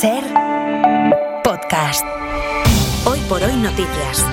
Ser Podcast. Hoy por hoy noticias.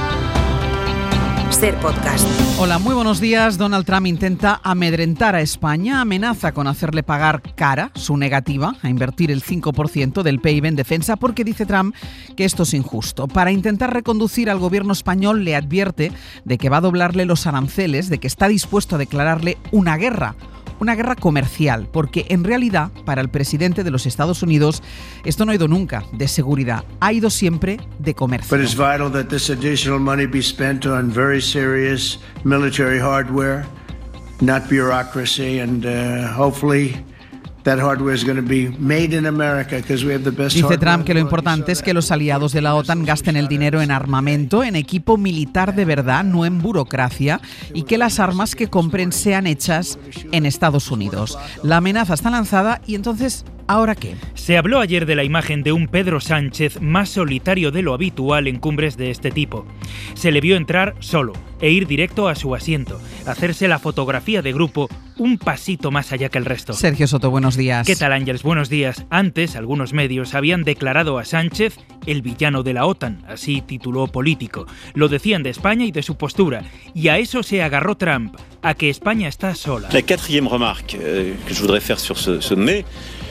Ser Podcast. Hola, muy buenos días. Donald Trump intenta amedrentar a España, amenaza con hacerle pagar cara su negativa a invertir el 5% del PIB en defensa porque dice Trump que esto es injusto. Para intentar reconducir al gobierno español le advierte de que va a doblarle los aranceles, de que está dispuesto a declararle una guerra comercial, porque en realidad para el presidente de los Estados Unidos esto no ha ido nunca de seguridad, ha ido siempre de comercio. But it's vital that this additional money be spent on very serious military hardware, not bureaucracy, and hopefully that hardware is going to be made in America because we have the best hardware. Dice Trump que lo importante es que los aliados de la OTAN gasten el dinero en armamento, en equipo militar de verdad, no en burocracia, y que las armas que compren sean hechas en Estados Unidos. La amenaza está lanzada y entonces, ¿ahora qué? Se habló ayer de la imagen de un Pedro Sánchez más solitario de lo habitual en cumbres de este tipo. Se le vio entrar solo e ir directo a su asiento, hacerse la fotografía de grupo un pasito más allá que el resto. Sergio Soto, buenos días. ¿Qué tal, Ángeles? Buenos días. Antes, algunos medios habían declarado a Sánchez el villano de la OTAN, así tituló Político. Lo decían de España y de su postura, y a eso se agarró Trump, a que España está sola. La quatrième remarque que je voudrais faire sur ce mais.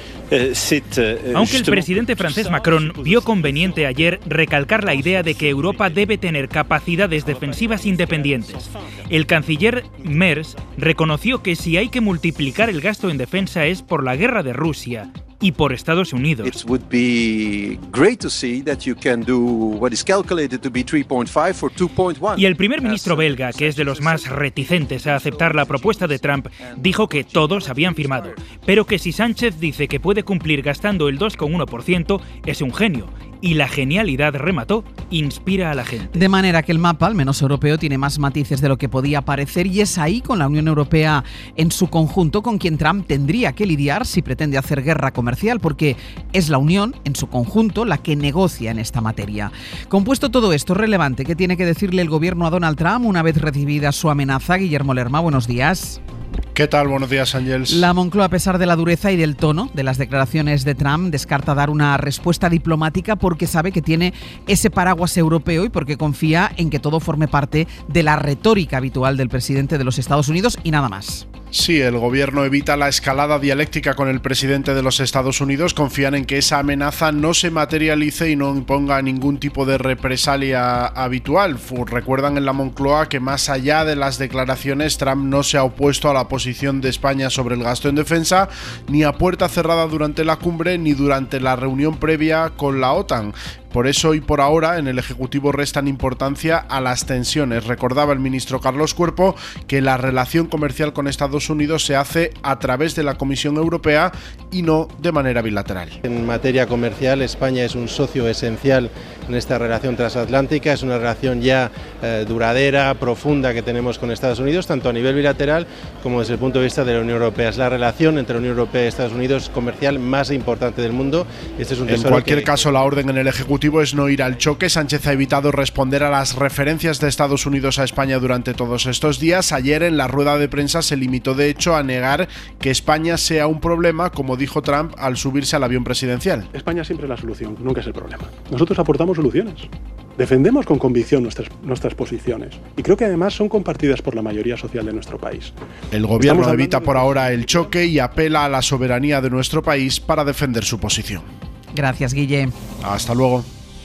Aunque el presidente francés Macron vio conveniente ayer recalcar la idea de que Europa debe tener capacidades defensivas independientes, el canciller Merz reconoció que si hay que multiplicar el gasto en defensa es por la guerra de Rusia y por Estados Unidos. It would be great to see that you can do what is calculated to be 3.5 or 2.1. Y el primer ministro belga, que es de los más reticentes a aceptar la propuesta de Trump, dijo que todos habían firmado, pero que si Sánchez dice que puede cumplir gastando el 2,1%, es un genio. Y la genialidad, remató, inspira a la gente. De manera que el mapa, al menos europeo, tiene más matices de lo que podía parecer y es ahí, con la Unión Europea en su conjunto, con quien Trump tendría que lidiar si pretende hacer guerra comercial, porque es la Unión en su conjunto la que negocia en esta materia. Compuesto todo esto, es relevante. ¿Qué tiene que decirle el gobierno a Donald Trump una vez recibida su amenaza? Guillermo Lerma, buenos días. ¿Qué tal? Buenos días, Ángeles. La Moncloa, a pesar de la dureza y del tono de las declaraciones de Trump, descarta dar una respuesta diplomática porque sabe que tiene ese paraguas europeo y porque confía en que todo forme parte de la retórica habitual del presidente de los Estados Unidos y nada más. Sí, el gobierno evita la escalada dialéctica con el presidente de los Estados Unidos, confían en que esa amenaza no se materialice y no imponga ningún tipo de represalia habitual. Recuerdan en la Moncloa que más allá de las declaraciones, Trump no se ha opuesto a la posición de España sobre el gasto en defensa, ni a puerta cerrada durante la cumbre, ni durante la reunión previa con la OTAN. Por eso y por ahora en el Ejecutivo restan importancia a las tensiones. Recordaba el ministro Carlos Cuerpo que la relación comercial con Estados Unidos se hace a través de la Comisión Europea y no de manera bilateral. En materia comercial, España es un socio esencial en esta relación transatlántica, es una relación ya duradera, profunda que tenemos con Estados Unidos, tanto a nivel bilateral como desde el punto de vista de la Unión Europea. Es la relación entre la Unión Europea y Estados Unidos comercial más importante del mundo. Este es un en cualquier caso, la orden en el Ejecutivo es no ir al choque. Sánchez ha evitado responder a las referencias de Estados Unidos a España durante todos estos días. Ayer en la rueda de prensa se limitó de hecho a negar que España sea un problema, como dijo Trump al subirse al avión presidencial. España siempre es la solución, nunca es el problema. Nosotros aportamos soluciones. Defendemos con convicción nuestras posiciones y creo que además son compartidas por la mayoría social de nuestro país. El gobierno evita por ahora el choque y apela a la soberanía de nuestro país para defender su posición. Gracias, Guille. Hasta luego.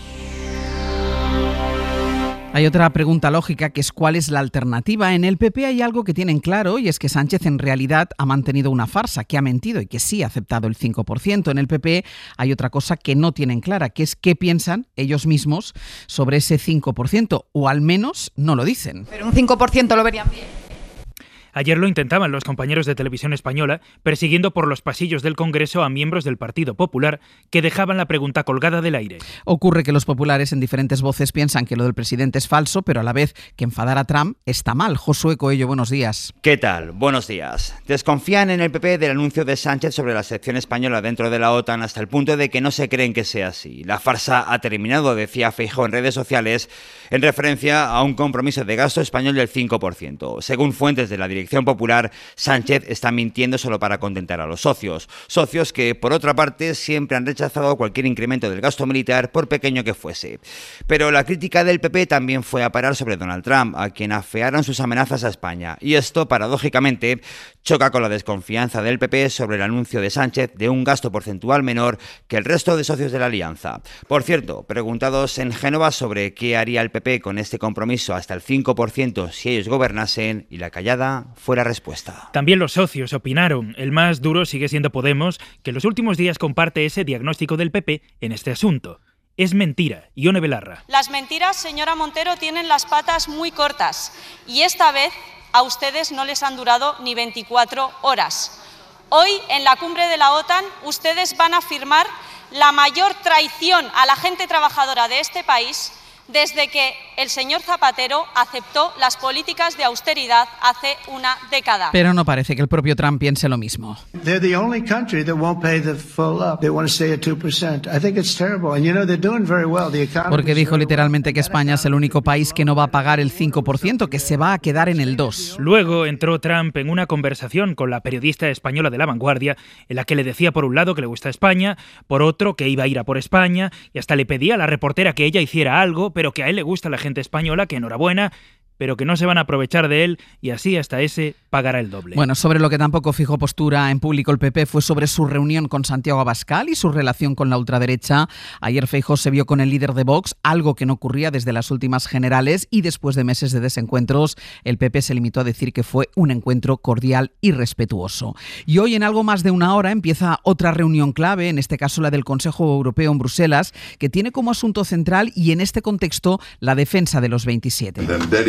Hay otra pregunta lógica que es ¿cuál es la alternativa? En el PP hay algo que tienen claro y es que Sánchez en realidad ha mantenido una farsa, que ha mentido y que sí ha aceptado el 5%. En el PP hay otra cosa que no tienen clara, que es qué piensan ellos mismos sobre ese 5%, o al menos no lo dicen. Pero un 5% lo verían bien. Ayer lo intentaban los compañeros de Televisión Española, persiguiendo por los pasillos del Congreso a miembros del Partido Popular que dejaban la pregunta colgada del aire. Ocurre que los populares en diferentes voces piensan que lo del presidente es falso, pero a la vez que enfadar a Trump está mal. Josué Coello, buenos días. ¿Qué tal? Buenos días. Desconfían en el PP del anuncio de Sánchez sobre la sección española dentro de la OTAN hasta el punto de que no se creen que sea así. La farsa ha terminado, decía Feijóo en redes sociales, en referencia a un compromiso de gasto español del 5%. Según fuentes de la Dirección Popular, Sánchez está mintiendo solo para contentar a los socios que, por otra parte, siempre han rechazado cualquier incremento del gasto militar, por pequeño que fuese. Pero la crítica del PP también fue a parar sobre Donald Trump, a quien afearon sus amenazas a España. Y esto, paradójicamente, choca con la desconfianza del PP sobre el anuncio de Sánchez de un gasto porcentual menor que el resto de socios de la alianza. Por cierto, preguntados en Génova sobre qué haría el PP con este compromiso hasta el 5% si ellos gobernasen, y la callada fue la respuesta. También los socios opinaron. El más duro sigue siendo Podemos, que en los últimos días comparte ese diagnóstico del PP en este asunto. Es mentira. Ione Belarra. Las mentiras, señora Montero, tienen las patas muy cortas y esta vez a ustedes no les han durado ni 24 horas. Hoy, en la cumbre de la OTAN, ustedes van a firmar la mayor traición a la gente trabajadora de este país desde que el señor Zapatero aceptó las políticas de austeridad hace una década. Pero no parece que el propio Trump piense lo mismo. They're the only country that won't pay the full up. They want to stay at 2%. I think it's terrible. And you know, they're doing very well. The economy. Porque dijo literalmente que España es el único país que no va a pagar el 5%, que se va a quedar en el 2%. Luego entró Trump en una conversación con la periodista española de La Vanguardia, en la que le decía por un lado que le gusta España, por otro que iba a ir a por España, y hasta le pedía a la reportera que ella hiciera algo, pero que a él le gusta la gente española, que enhorabuena, pero que no se van a aprovechar de él y así hasta ese pagará el doble. Bueno, sobre lo que tampoco fijó postura en público el PP fue sobre su reunión con Santiago Abascal y su relación con la ultraderecha. Ayer Feijóo se vio con el líder de Vox, algo que no ocurría desde las últimas generales, y después de meses de desencuentros, el PP se limitó a decir que fue un encuentro cordial y respetuoso. Y hoy, en algo más de una hora, empieza otra reunión clave, en este caso la del Consejo Europeo en Bruselas, que tiene como asunto central y en este contexto la defensa de los 27.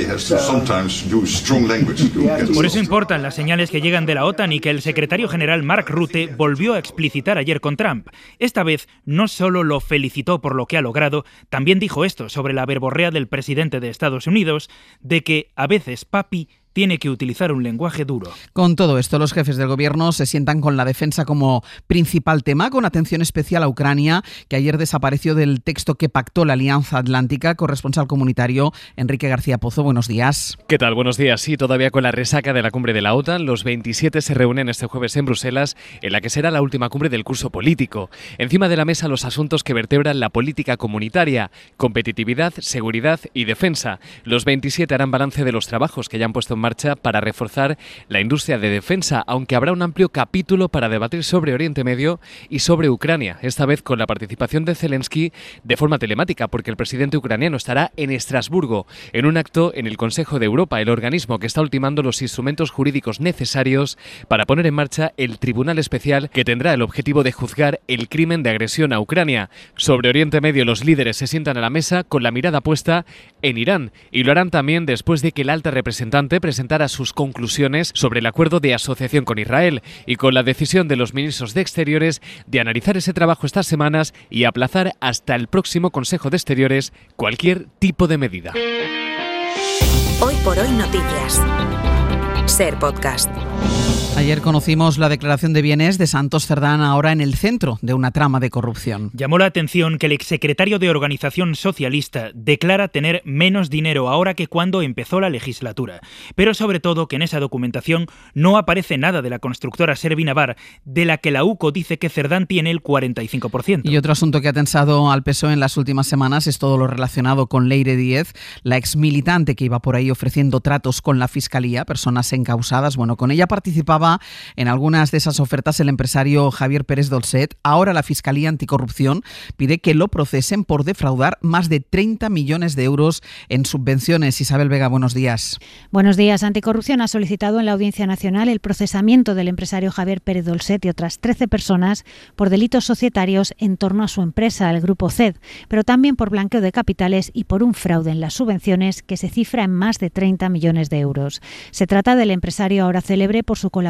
Por eso importan las señales que llegan de la OTAN y que el secretario general Mark Rutte volvió a explicitar ayer con Trump. Esta vez no solo lo felicitó por lo que ha logrado, también dijo esto sobre la verborrea del presidente de Estados Unidos, de que a veces papi tiene que utilizar un lenguaje duro. Con todo esto, los jefes del gobierno se sientan con la defensa como principal tema, con atención especial a Ucrania, que ayer desapareció del texto que pactó la Alianza Atlántica. Corresponsal comunitario Enrique García Pozo, buenos días. ¿Qué tal? Buenos días. Sí, todavía con la resaca de la cumbre de la OTAN, los 27 se reúnen este jueves en Bruselas, en la que será la última cumbre del curso político. Encima de la mesa los asuntos que vertebran la política comunitaria: competitividad, seguridad y defensa. Los 27 harán balance de los trabajos que ya han puesto en marcha para reforzar la industria de defensa, aunque habrá un amplio capítulo para debatir sobre Oriente Medio y sobre Ucrania, esta vez con la participación de Zelensky de forma telemática, porque el presidente ucraniano estará en Estrasburgo, en un acto en el Consejo de Europa, el organismo que está ultimando los instrumentos jurídicos necesarios para poner en marcha el Tribunal Especial que tendrá el objetivo de juzgar el crimen de agresión a Ucrania. Sobre Oriente Medio, los líderes se sientan a la mesa con la mirada puesta en Irán, y lo harán también después de que la alta representante presentara sus conclusiones sobre el acuerdo de asociación con Israel, y con la decisión de los ministros de Exteriores de analizar ese trabajo estas semanas y aplazar hasta el próximo Consejo de Exteriores cualquier tipo de medida. Hoy por hoy noticias. Ser Podcast. Ayer conocimos la declaración de bienes de Santos Cerdán, ahora en el centro de una trama de corrupción. Llamó la atención que el exsecretario de Organización Socialista declara tener menos dinero ahora que cuando empezó la legislatura. Pero sobre todo que en esa documentación no aparece nada de la constructora Servinavar, de la que la UCO dice que Cerdán tiene el 45%. Y otro asunto que ha tensado al PSOE en las últimas semanas es todo lo relacionado con Leire Díez, la exmilitante que iba por ahí ofreciendo tratos con la Fiscalía, personas encausadas. Bueno, con ella participaba en algunas de esas ofertas el empresario Javier Pérez Dolcet. Ahora la Fiscalía Anticorrupción pide que lo procesen por defraudar más de 30 millones de euros en subvenciones. Isabel Vega, buenos días. Buenos días. Anticorrupción ha solicitado en la Audiencia Nacional el procesamiento del empresario Javier Pérez Dolcet y otras 13 personas por delitos societarios en torno a su empresa, el Grupo CED, pero también por blanqueo de capitales y por un fraude en las subvenciones que se cifra en más de 30 millones de euros. Se trata del empresario ahora célebre por su colaboración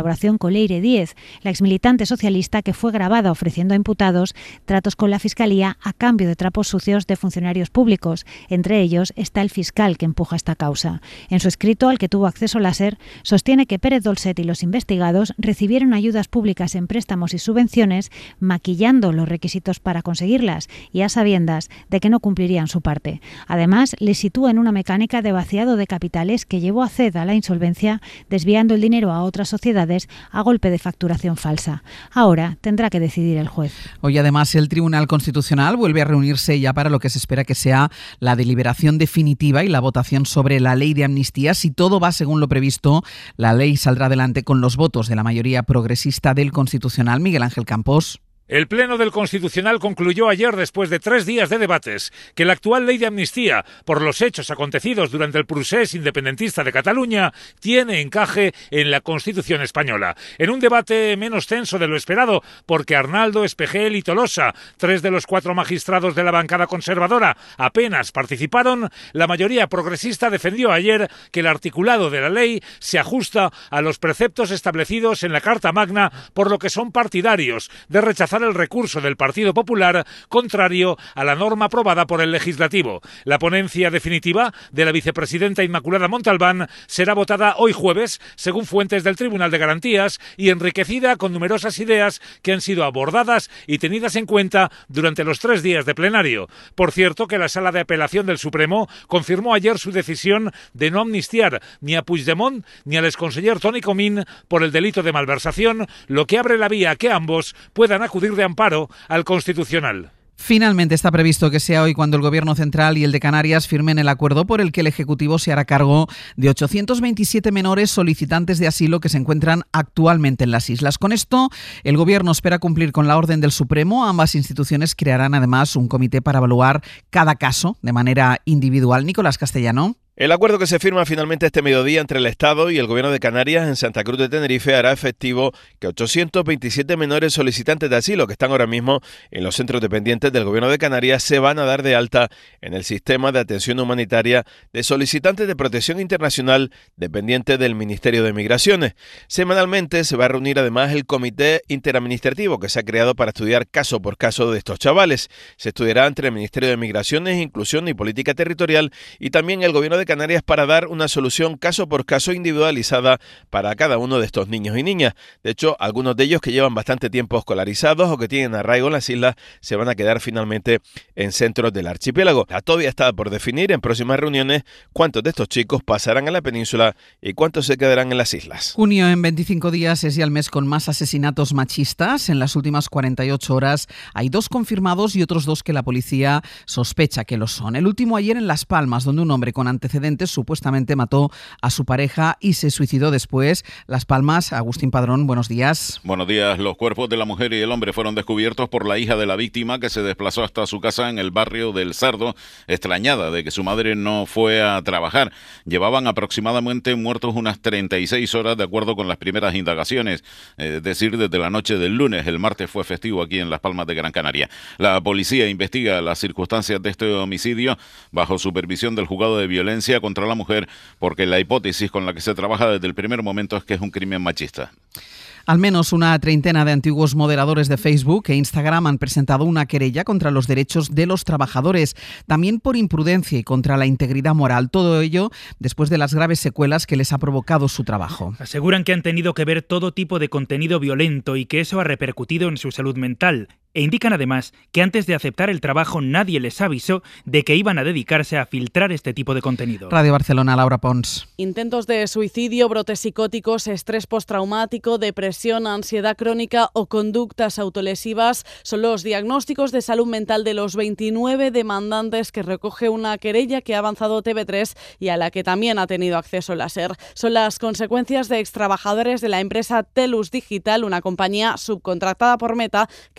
colaboración con Leire Díez, la exmilitante socialista que fue grabada ofreciendo a imputados tratos con la Fiscalía a cambio de trapos sucios de funcionarios públicos. Entre ellos está el fiscal que empuja esta causa. En su escrito, al que tuvo acceso la SER, sostiene que Pérez Dolcet y los investigados recibieron ayudas públicas en préstamos y subvenciones, maquillando los requisitos para conseguirlas y a sabiendas de que no cumplirían su parte. Además, le sitúa en una mecánica de vaciado de capitales que llevó a CED a la insolvencia, desviando el dinero a otras sociedades a golpe de facturación falsa. Ahora tendrá que decidir el juez. Hoy además el Tribunal Constitucional vuelve a reunirse ya para lo que se espera que sea la deliberación definitiva y la votación sobre la ley de amnistía. Si todo va según lo previsto, la ley saldrá adelante con los votos de la mayoría progresista del Constitucional. Miguel Ángel Campos. El Pleno del Constitucional concluyó ayer, después de 3 días de debates, que la actual ley de amnistía, por los hechos acontecidos durante el procés independentista de Cataluña, tiene encaje en la Constitución española. En un debate menos tenso de lo esperado, porque Arnaldo, Espejel y Tolosa, 3 de los 4 magistrados de la bancada conservadora, apenas participaron, la mayoría progresista defendió ayer que el articulado de la ley se ajusta a los preceptos establecidos en la Carta Magna, por lo que son partidarios de rechazar el recurso del Partido Popular contrario a la norma aprobada por el Legislativo. La ponencia definitiva de la vicepresidenta Inmaculada Montalbán será votada hoy jueves, según fuentes del Tribunal de Garantías, y enriquecida con numerosas ideas que han sido abordadas y tenidas en cuenta durante los 3 días de plenario. Por cierto, que la Sala de Apelación del Supremo confirmó ayer su decisión de no amnistiar ni a Puigdemont ni al exconseller Toni Comín por el delito de malversación, lo que abre la vía a que ambos puedan acudir de amparo al Constitucional. Finalmente está previsto que sea hoy cuando el Gobierno central y el de Canarias firmen el acuerdo por el que el Ejecutivo se hará cargo de 827 menores solicitantes de asilo que se encuentran actualmente en las islas. Con esto, el Gobierno espera cumplir con la orden del Supremo. Ambas instituciones crearán además un comité para evaluar cada caso de manera individual. Nicolás Castellano. El acuerdo que se firma finalmente este mediodía entre el Estado y el Gobierno de Canarias en Santa Cruz de Tenerife hará efectivo que 827 menores solicitantes de asilo que están ahora mismo en los centros dependientes del Gobierno de Canarias se van a dar de alta en el sistema de atención humanitaria de solicitantes de protección internacional dependiente del Ministerio de Migraciones. Semanalmente se va a reunir además el Comité Interadministrativo que se ha creado para estudiar caso por caso de estos chavales. Se estudiará entre el Ministerio de Migraciones, Inclusión y Política Territorial y también el Gobierno de Canarias para dar una solución caso por caso individualizada para cada uno de estos niños y niñas. De hecho, algunos de ellos que llevan bastante tiempo escolarizados o que tienen arraigo en las islas se van a quedar finalmente en centros del archipiélago. Todavía está por definir en próximas reuniones cuántos de estos chicos pasarán a la península y cuántos se quedarán en las islas. Junio en 25 días es ya el mes con más asesinatos machistas. En las últimas 48 horas hay 2 confirmados y otros 2 que la policía sospecha que lo son. El último ayer en Las Palmas, donde un hombre con antecedentes supuestamente mató a su pareja y se suicidó después. Las Palmas, Agustín Padrón, buenos días. Buenos días. Los cuerpos de la mujer y el hombre fueron descubiertos por la hija de la víctima, que se desplazó hasta su casa en el barrio del Sardo, extrañada de que su madre no fue a trabajar. Llevaban aproximadamente muertos unas 36 horas, de acuerdo con las primeras indagaciones, es decir, desde la noche del lunes. El martes fue festivo aquí en Las Palmas de Gran Canaria. La policía investiga las circunstancias de este homicidio bajo supervisión del juzgado de violencia contra la mujer, porque la hipótesis con la que se trabaja desde el primer momento es que es un crimen machista. Al menos una treintena de antiguos moderadores de Facebook e Instagram han presentado una querella contra los derechos de los trabajadores, también por imprudencia y contra la integridad moral. Todo ello después de las graves secuelas que les ha provocado su trabajo. Aseguran que han tenido que ver todo tipo de contenido violento y que eso ha repercutido en su salud mental. E indican además que antes de aceptar el trabajo nadie les avisó de que iban a dedicarse a filtrar este tipo de contenido. Radio Barcelona, Laura Pons. Intentos de suicidio, brotes psicóticos, estrés postraumático, depresión, ansiedad crónica o conductas autolesivas son los diagnósticos de salud mental de los 29 demandantes que recoge una querella que ha avanzado TV3 y a la que también ha tenido acceso la SER. Son las consecuencias de extrabajadores de la empresa Telus Digital, una compañía subcontratada por Meta que se dedica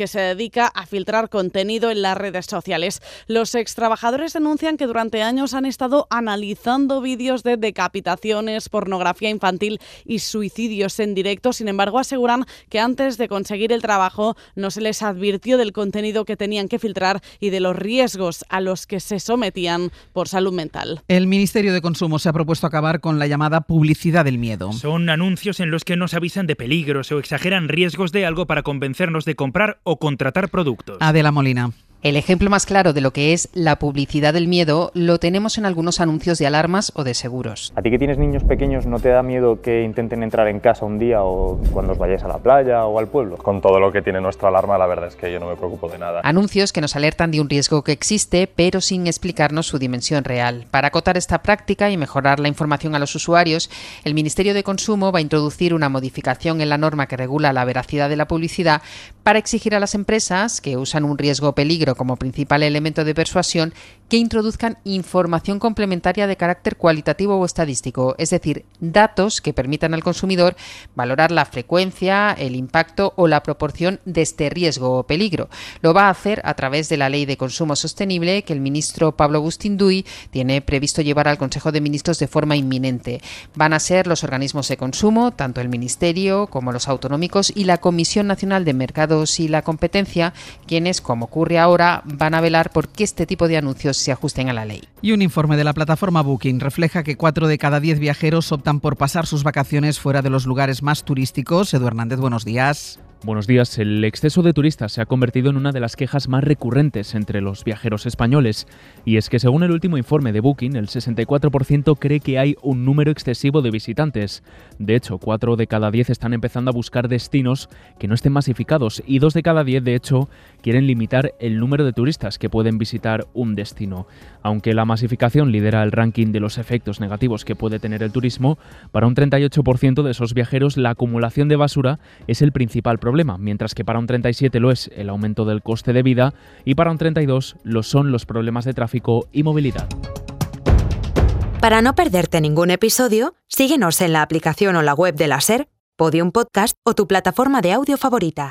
dedica a filtrar contenido en las redes sociales. Los extrabajadores denuncian que durante años han estado analizando vídeos de decapitaciones, pornografía infantil y suicidios en directo. Sin embargo, aseguran que antes de conseguir el trabajo no se les advirtió del contenido que tenían que filtrar y de los riesgos a los que se sometían por salud mental. El Ministerio de Consumo se ha propuesto acabar con la llamada publicidad del miedo. Son anuncios en los que nos avisan de peligros o exageran riesgos de algo para convencernos de comprar o contratar productos. Adela Molina. El ejemplo más claro de lo que es la publicidad del miedo lo tenemos en algunos anuncios de alarmas o de seguros. ¿A ti que tienes niños pequeños no te da miedo que intenten entrar en casa un día o cuando os vayáis a la playa o al pueblo? Con todo lo que tiene nuestra alarma, la verdad es que yo no me preocupo de nada. Anuncios que nos alertan de un riesgo que existe, pero sin explicarnos su dimensión real. Para acotar esta práctica y mejorar la información a los usuarios, el Ministerio de Consumo va a introducir una modificación en la norma que regula la veracidad de la publicidad para exigir a las empresas que usan un riesgo o peligro como principal elemento de persuasión que introduzcan información complementaria de carácter cualitativo o estadístico, es decir, datos que permitan al consumidor valorar la frecuencia, el impacto o la proporción de este riesgo o peligro. Lo va a hacer a través de la Ley de Consumo Sostenible que el ministro Pablo Bustinduy tiene previsto llevar al Consejo de Ministros de forma inminente. Van a ser los organismos de consumo, tanto el Ministerio como los autonómicos y la Comisión Nacional de Mercados y la Competencia, quienes, como ocurre ahora, van a velar por que este tipo de anuncios se ajusten a la ley. Y un informe de la plataforma Booking refleja que 4 de cada 10 viajeros optan por pasar sus vacaciones fuera de los lugares más turísticos. Edu Hernández, buenos días. Buenos días. El exceso de turistas se ha convertido en una de las quejas más recurrentes entre los viajeros españoles. Y es que según el último informe de Booking, el 64% cree que hay un número excesivo de visitantes. De hecho, 4 de cada 10 están empezando a buscar destinos que no estén masificados y 2 de cada 10, de hecho, quieren limitar el número de turistas que pueden visitar un destino. Aunque la masificación lidera el ranking de los efectos negativos que puede tener el turismo, para un 38% de esos viajeros la acumulación de basura es el principal problema, mientras que para un 37% lo es el aumento del coste de vida y para un 32% lo son los problemas de tráfico y movilidad. Para no perderte ningún episodio, síguenos en la aplicación o la web de la SER, Podium Podcast o tu plataforma de audio favorita.